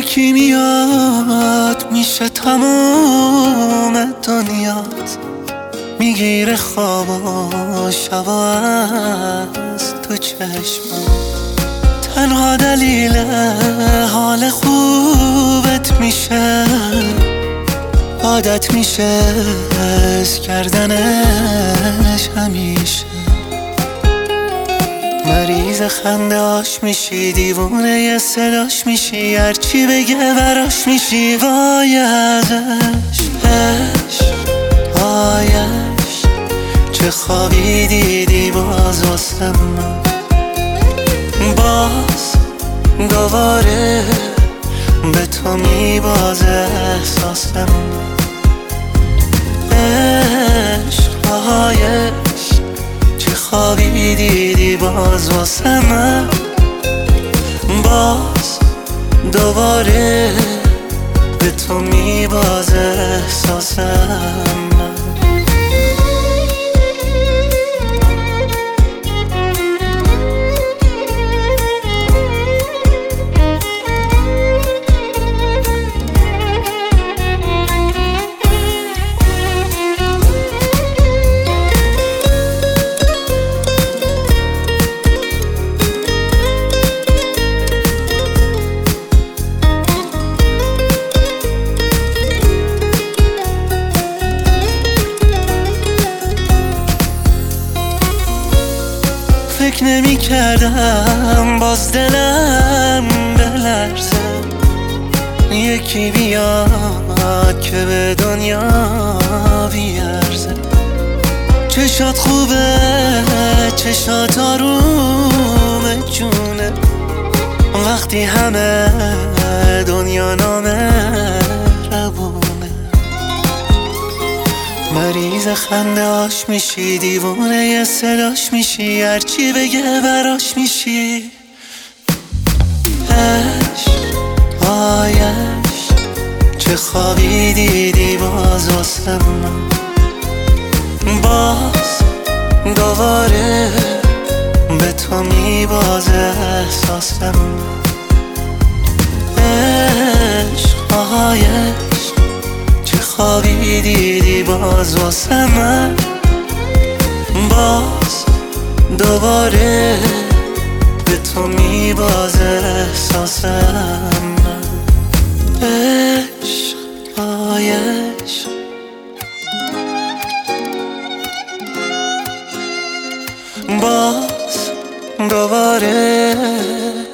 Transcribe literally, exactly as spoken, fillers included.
یکی میاد میشه تموم دنیات، میگیره خواب و شبا از تو چشمات. تنها دلیل حال خوبت میشه، عادت میشه حس کردنش همیشه. مریض خنده هاش میشی، دیوونه ی صداش میشی، هرچی بگه براش میشی. وای ازش عشق، وای عشق، چه خوابی دیدی باز واسه من. باز دوباره به تو میبازه احساسم. عشق، وای عشق، چه خوابی دیدی باز واسه من. باز دوباره به تو میبازه احساسم. فکر نمی کردم باز دلم بلرزه، یکی بیاد که به دنیا بیارزه. چشات خوبه، چشات آروم جونه، وقتی همه دنیا نامه ربونه. مریض خنده هاش میشی، دیوونه ی صداش میشی، هرچی بگه براش میشی. عشق، وای عشق، چه خوابی دیدی باز واسه من. باز دوباره به تو میبازه احساسم. عشق، وای عشق، چه خوابی دیدی باز واسه من. باز دوباره به تو میبازه احساسم. عشق، وای عشق، باز دوباره